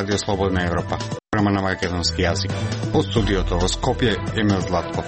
Радио Слободна Европа, програма на македонски јазик. Од студиото во Скопје, Емил Златков.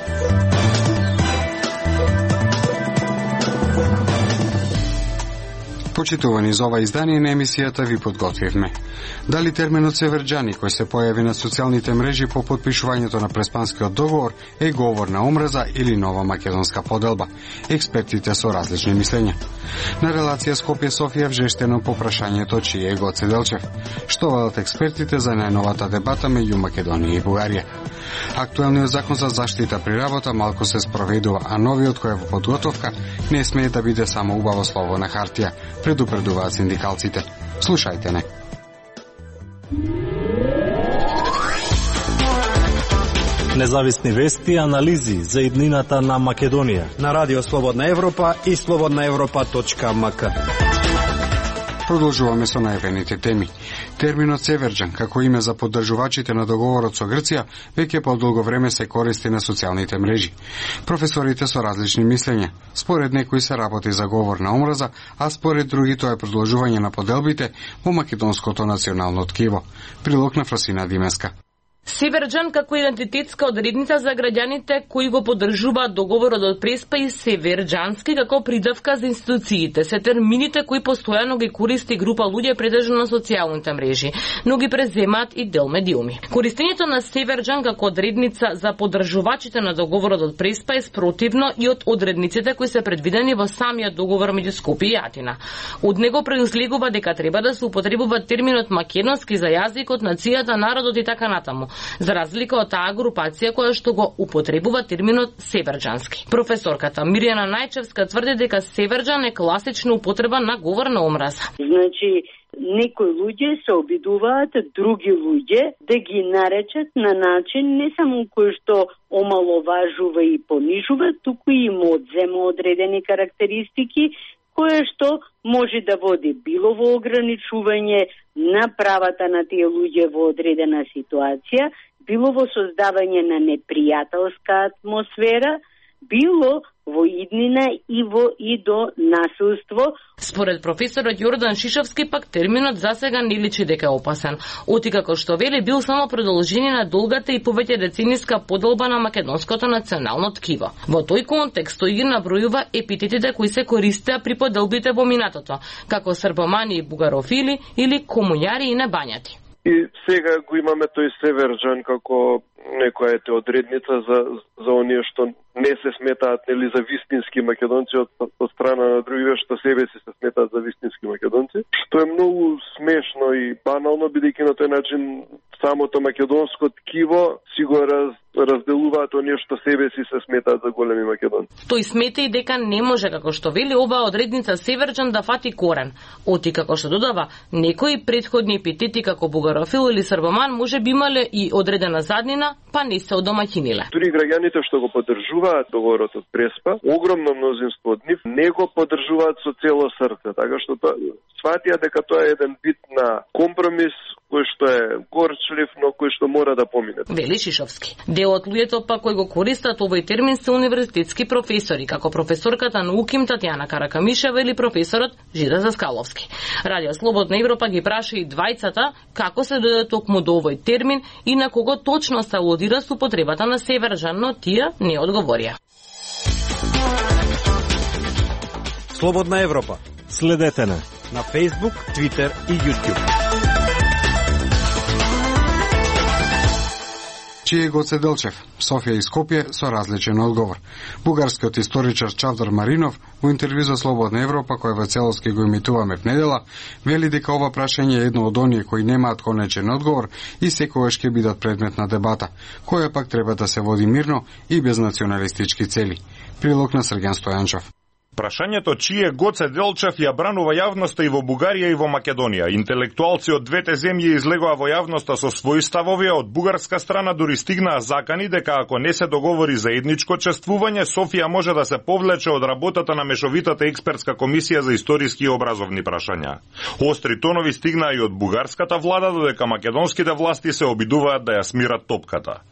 Почитувани за ова издание на емисијата ви подготвивме. Дали терминот северџани кој се појави на социјалните мрежи по потпишувањето на Преспанскиот договор е говор на омраза или нова македонска поделба? Експертите со различни мислења. На релација Скопје-Софија вжештено по прашањето чие е Гоце Делчев. Што велат експертите за најновата дебата меѓу Македонија и Бугарија? Актуелниот закон за заштита при работа малку се спроведува, а новиот кој е во подготовка не смее да биде само убаво слово на хартија, предупредуваат синдикалците. Слушајте не. Независни вести и анализи за иднината на Македонија на Радио Слободна Европа и slobodnaevropa.mk. Продолжуваме со најавените теми. Терминот северџан, како име за поддржувачите на договорот со Грција, веќе подолго време се користи на социјалните мрежи. Професорите со различни мислења. Според некои се работи за говор на омраза, а според други тоа е продолжување на поделбите во македонското национално ткиво. Прилог на Фросина Димеска. Северџан како идентитетска одредница за граѓаните кои го поддржуваат договорот од Преспа и северџански како придавка за институциите се термините кои постојано ги користи група луѓе претежно на социјалните мрежи, но ги преземаат и дел медиуми. Користењето на северџан како одредница за поддржувачите на договорот од Преспа е спротивно и од одредниците кои се предвидени во самиот договор меѓу Скопје и Атина. Од него произлегува дека треба да се употребува терминот македонски за јазикот, нацијата, народот и така натаму, за разлика од таа групација која што го употребува терминот северџански. Професорката Мирјана Најчевска тврди дека северџан е класична употреба на говор на омраза. Значи, некои луѓе се обидуваат други луѓе да ги наречат на начин не само кој што омаловажува и понижува, туку и им одзема одредени карактеристики кое што може да води било во ограничување на правата на тие луѓе во одредена ситуација, било во создавање на непријателска атмосфера, било во иднина и до насилство. Според професорот Јордан Шишовски пак терминот засега не личи дека е опасен, оти како што вели бил само продолжение на долгата и повеќе децениска поделба на македонското национално ткиво. Во тој контекст тој ги набројува епитетите кои се користеа при поделбите во минатото, како србомани и бугарофили или комуњари и небањати. И сега го имаме тој северџан како некоја ете одредница за оние што не се сметаат нели за вистински македонци од страна на другиве што себе си се сметаат за вистински македонци, што е многу смешно и банално, бидејќи на тој начин самото македонско ткиво си го разделуваат оние што себе си се сметаат за големи македонци. Тој смета и дека не може, како што вели оваа одредница северџан, да фати корен. Оти како што додава, некои претходни епитети како бугарофил или србоман може би имале и одредена заднина, па не се одомаќиниле. Дури граѓаните што го поддржуваат договорот од Преспа, огромно мнозинство од нив не го поддржуваат со цело срце, така што сватија дека тоа е еден вид на компромис кој што е горчлив, но кој што мора да помине. Вели Шишовски. Дел од луѓето па кои го користат овој термин се универзитетски професори, како професорката на УКИМ Татјана Каракамишева или професорот Жида Заскаловски. Радио Слободна Европа ги праша и двајцата како се дојде токму до овој термин и на кого точно се алудира со употребата на северџан, но тие не одговорија. Слободна Европа. Следете на Facebook, Twitter и YouTube. Чие Гоце Делчев, Софија и Скопје со различен одговор. Бугарскиот историчар Чавдар Маринов во интервју за Слободна Европа, кој во целоски го имитуваме в недела, вели дека ова прашање е едно од оние кои немаат конечен одговор и секогаш ќе бидат предмет на дебата, која пак треба да се води мирно и без националистички цели. Прилог на Срген Стојанчов. Прашањето чие Гоце Делчев ја бранува јавноста и во Бугарија и во Македонија. Интелектуалци од двете земји излегоа во јавноста со своји ставови, а од бугарска страна дури стигнаа закани дека ако не се договори за едничко чествување, Софија може да се повлече од работата на мешовитата експертска комисија за историски и образовни прашања. Остри тонови стигнаа и од бугарската влада, додека македонските власти се обидуваат да ја смират топката.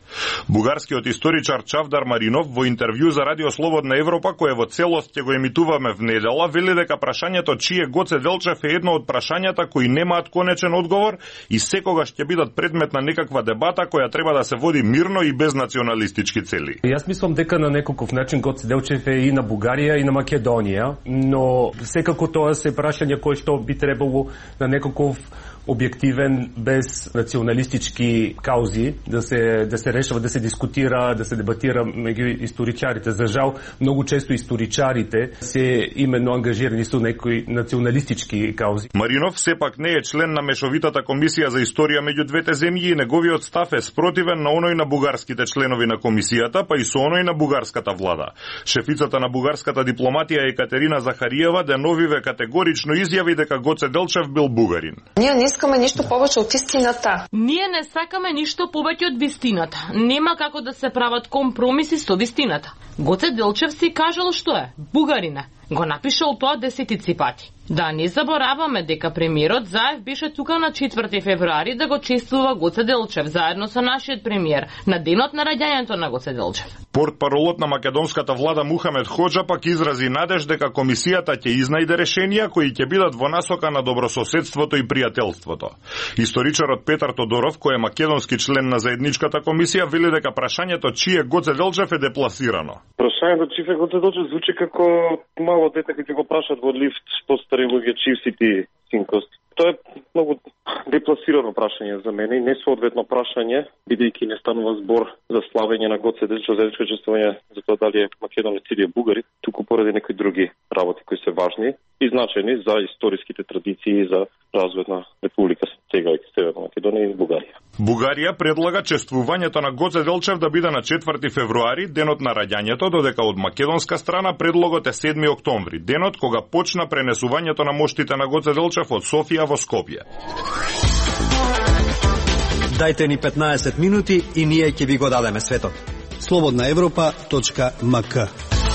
Бугарскиот историчар Чавдар Маринов во интервју за Радио Слободна Европа, кое во целост ќе го емитуваме в недела, вели дека прашањето чие Гоце Делчев е едно од прашањата кои немаат конечен одговор и секогаш ќе бидат предмет на некаква дебата која треба да се води мирно и без националистички цели. Јас мислам дека на некаков начин Гоце Делчев е и на Бугарија и на Македонија, но секако тоа се прашања кои што би требало на некаков објективен, без националистички каузи, да се решава, да се дискутира, да се дебатира меѓу историчарите. За жал, многу често историчарите се именно ангажирани со некои националистички каузи. Маринов сепак не е член на Мешовитата комисија за историја меѓу двете земји и неговиот став е спротивен на оној на бугарските членови на комисијата, па и со оној на бугарската влада. Шефицата на бугарската дипломатија Екатерина Захариева деновиве категорично изјави дека Гоце Делчев бил бугарин. Искаме ништо повеќе од истината. Ние не сакаме ништо повеќе од вистината. Нема како да се прават компромиси со вистината. Гоце Делчев си кажал што е, бугарина. Го напишал тоа десетици пати. Да не забораваме дека премиерот Заев беше тука на 4 февруари да го чествува Гоце Делчев заедно со нашиот премиер на денот на раѓањето на Гоце Делчев. Портпаролот на македонската влада Мухамед Хоџа пак изрази надеж дека комисијата ќе изнајде решенија кои ќе бидат во насока на добрососедството и пријателството. Историчарот Петар Тодоров, кој е македонски член на заедничката комисија, вели дека прашањето чие Гоце Делчев е депласирано. Прашањето чие Гоце Делчев звучи како мало дете кога го прашат во лифт стари луѓе чив си ти, синкост. Тоа е многу депласирано прашање за мене и несоодветно прашање, бидејќи не станува збор за славење на Гоце Делчев, заедничко чествување за тоа дали е македонец или е бугари, туку поради некои други работи кои се важни и значени за историските традиции и за развојот на Република Северна Македонија и Бугарија. Бугарија предлага чествувањето на Гоце Делчев да биде на 4 февруари, денот на раѓањето, додека од македонска страна предлогот е 7 октомври, денот кога почна пренесувањето на моштите на Гоце Делчев од Софија во Скопје. Дајте ни 15 минути и ние ќе ви го дадеме светот. slobodnaevropa.mk.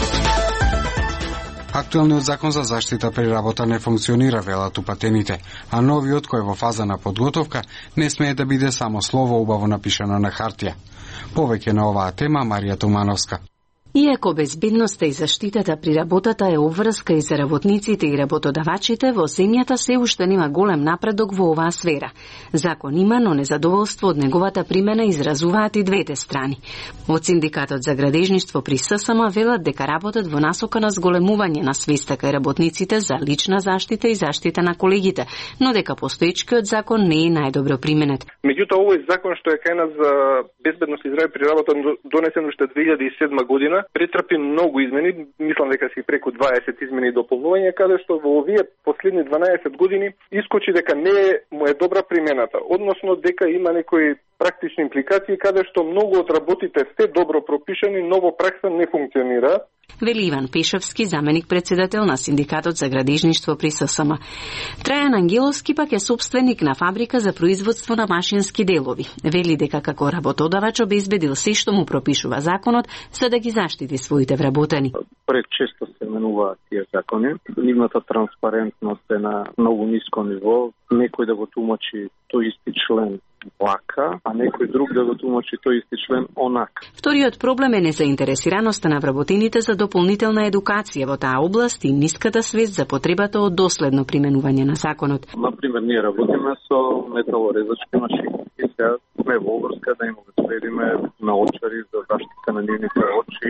Актуелниот закон за заштита при работа не функционира, велат упатените, а новиот, кој е во фаза на подготовка, не смее да биде само слово убаво напишано на хартија. Повеќе на оваа тема Марија Тумановска. Иако безбедноста и заштитата при работата е обврска и за работниците и работодавачите, во земјата се уште нема голем напредок во оваа сфера. Закон има, но незадоволство од неговата примена изразуваат и двете страни. Од Синдикатот за градежништво при ССМ велат дека работат во насока на зголемување на свеста кај работниците за лична заштита и заштита на колегите, но дека постоечкиот закон не е најдобро применет. Меѓутоа, овој закон што е кај нас за безбедност и здравје при работа донесен уште 2007 година, претрпи многу измени, мислам дека си преку 20 измени и дополнувања, каде што во овие последни 12 години искочи дека не му е добра примената, односно дека има некои практични импликации каде што многу од работите се добро пропишани, но во пракса не функционира. Вели Иван Пешевски, заменик председател на Синдикатот за градежништво при ССМ. Трајан Ангеловски пак е собственик на фабрика за производство на машински делови. Вели дека како работодавач обезбедил се што му пропишува законот за да ги заштити своите вработени. Пречесто се менуваат тие закони. Нивната транспарентност е на многу ниско ниво. Некој да го тумачи тој исти член вака, а некој друг да го тумачи тој исти член онака. Вториот проблем е незаинтересираноста на вработените за дополнителна едукација во таа област и ниската свест за потребата од доследно применување на законот. Например, ние работиме со металорезачки машини и сега сме во обврска да им обезбедиме наочари за заштита на нивните очи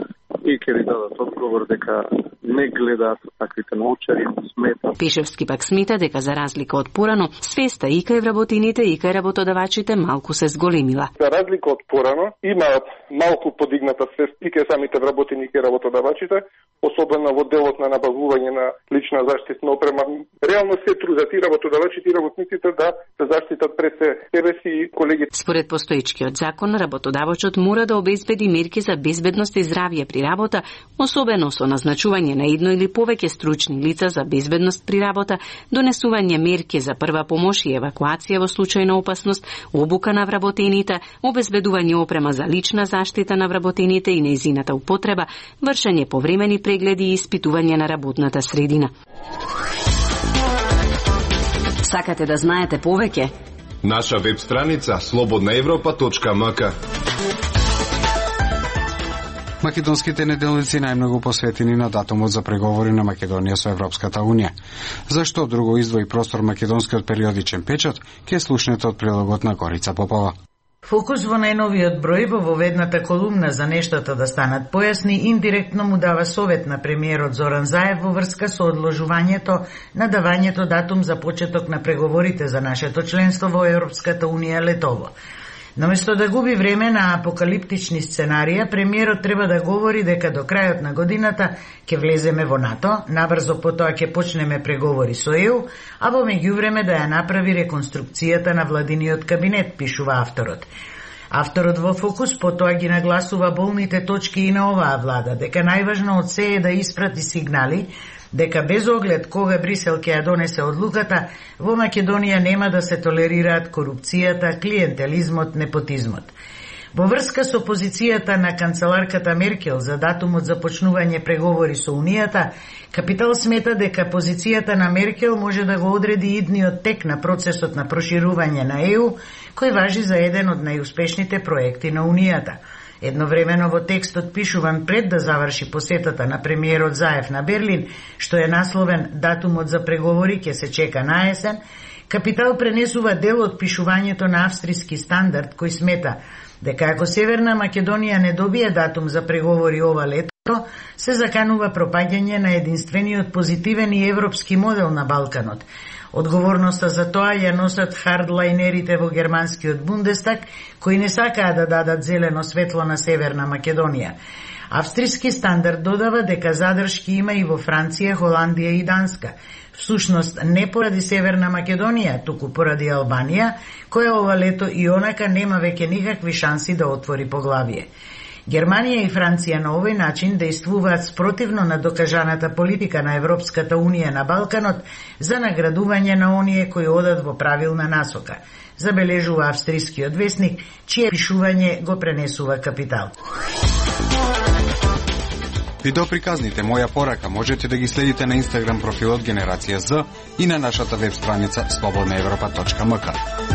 и ќе ви дадат одговор дека не гледаат таквите научари, смета. Пешевски пак смета дека за разлика од порано, свеста и кај вработените и кај работодавачите малку се зголемила. За разлика од порано, имаат малку подигната свест и кај самите вработени и кај работодавачите, особено во делот на набавување на лична заштитна опрема. Реално се трудат и работодавачите и работниците да се заштитат пред себе си и колегите. Според постоечкиот закон, работодавачот мора да обезбеди мерки за безбедност и здравје при работа, особено со назначување на едно или повеќе стручни лица за безбедност при работа, донесување мерки за прва помош и евакуација во случај на опасност, обука на вработените, обезбедување опрема за лична заштита на вработените и нејзината употреба, вршење повремени прегледи и испитување на работната средина. Сакате да знаете повеќе? Наша веб страница slobodnaevropa.mk. Македонските неделници најмногу посветени на датумот за преговори на Македонија со Европската Унија. Зашто друго издвои простор македонскиот периодичен печат, ке слушнете од прилогот на Горица Попова. Фокус во најновиот број во воведната колумна за нештата да станат појасни индиректно му дава совет на премиерот Зоран Заев во врска со одложувањето на давањето датум за почеток на преговорите за нашето членство во Европската Унија летово. Наместо да губи време на апокалиптични сценарија, премиерот треба да говори дека до крајот на годината ќе влеземе во НАТО, набрзо потоа ќе почнеме преговори со ЕУ, а во меѓувреме да ја направи реконструкцијата на владиниот кабинет, пишува авторот. Авторот во Фокус потоа ги нагласува болните точки и на оваа влада, дека најважно од се е да испрати сигнали дека без оглед кога Брисел ќе ја донесе одлуката, во Македонија нема да се толерираат корупцијата, клиентелизмот, непотизмот. Во врска со позицијата на канцеларката Меркел за датумот за почнување преговори со Унијата, Капитал смета дека позицијата на Меркел може да го одреди идниот тек на процесот на проширување на ЕУ, кој важи за еден од најуспешните проекти на Унијата. Едновремено во текстот пишуван пред да заврши посетата на премиерот Заев на Берлин, што е насловен «Датумот за преговори ќе се чека на есен», Капитал пренесува дел од пишувањето на австријски стандард, кој смета дека ако Северна Македонија не добие датум за преговори ова лето, се заканува пропаѓање на единствениот позитивен и европски модел на Балканот. Одговорноста за тоа ја носат хардлайнерите во германскиот Бундестаг, кои не сакаа да дадат зелено светло на Северна Македонија. Австријски стандард додава дека задршки има и во Франција, Холандија и Данска. Всушност не поради Северна Македонија, туку поради Албанија, која ова лето и онака нема веќе никакви шанси да отвори поглавие. Германија и Франција на овој начин действуваат спротивно на докажаната политика на Европската Унија на Балканот за наградување на оние кои одат во правилна насока, забележува австријскиот весник, чие пишување го пренесува Капитал. Видеоприказните Моја порака можете да ги следите на Инстаграм профилот Генерација З и на нашата веб страница slobodnaevropa.mk.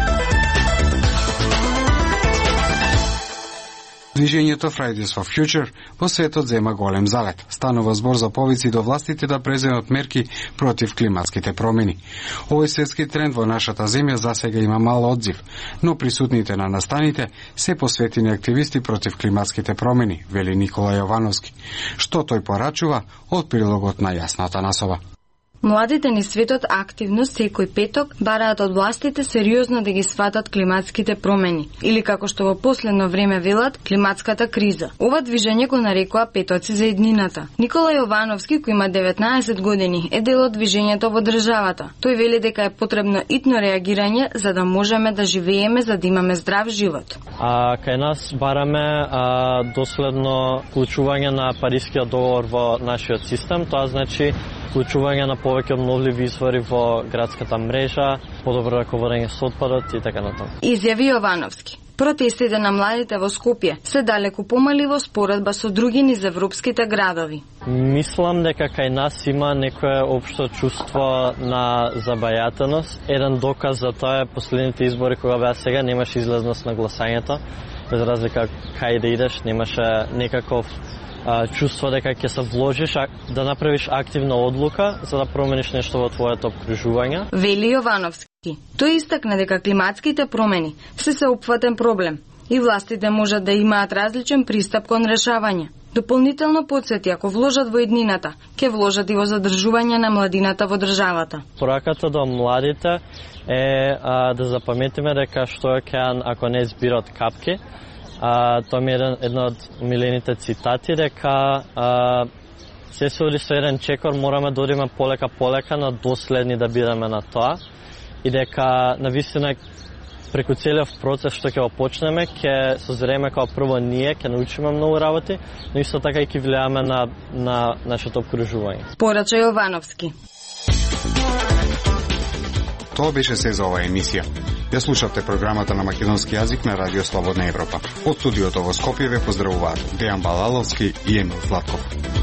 Движењето Fridays for Future во светот зема голем залет. Станува збор за повици до властите да преземат мерки против климатските промени. Овој светски тренд во нашата земја засега има мал одзив, но присутните на настаните се посветени активисти против климатските промени, вели Никола Јовановски. Што тој порачува од прилогот на Јасна Танасова. Младите низ светот активно секој петок бараат од властите сериозно да ги сватат климатските промени, или како што во последно време велат, климатската криза. Ова движење го нарекува Петоци за иднината. Никола Јовановски, кој има 19 години, е дел од движењето во државата. Тој вели дека е потребно итно реагирање за да можеме да живееме, за да имаме здрав живот. Кај нас бараме доследно вклучување на Парискиот договор во нашиот систем, тоа значи вклучување на повеќе обновливи извори во градската мрежа, подобро раководење со отпадот и така натаму. Изјави Јовановски. Протестите на младите во Скопје се далеку помали во споредба со други низ европските градови. Мислам дека кај нас има некое општо чувство на забајателност. Еден доказ за тоа е последните избори кога беа сега, немаше излезност на гласањето. Без разлика кај да идеш, немаше некаков чувство дека ќе се вложиш да направиш активна одлука за да промениш нешто во твоето обкружување. Вели Јовановски. Тој истакна дека климатските промени се сеопфатен проблем и властите можат да имаат различен пристап кон решавање. Дополнително подсети, ако вложат во иднината, ќе вложат и во задржување на младината во државата. Пораката до младите е да запаметиме дека што е океан ако не збират капки. Тоа ми е едно од милените цитати, дека се оди со еден чекор, мораме да одиме полека, но доследни да бидеме на тоа. И дека, навистина, преку целиот процес што ќе го почнеме, ќе созреме како прво ние, ќе научиме многу работи, но исто така и ќе влијаме на нашето обкружување. Порача Јовановски. Тоа беше се за оваа емисија. Ја слушавте програмата на македонски јазик на Радио Слободна Европа. Од студиото во Скопје ве поздравуваат Дејан Балаловски и Емил Златков.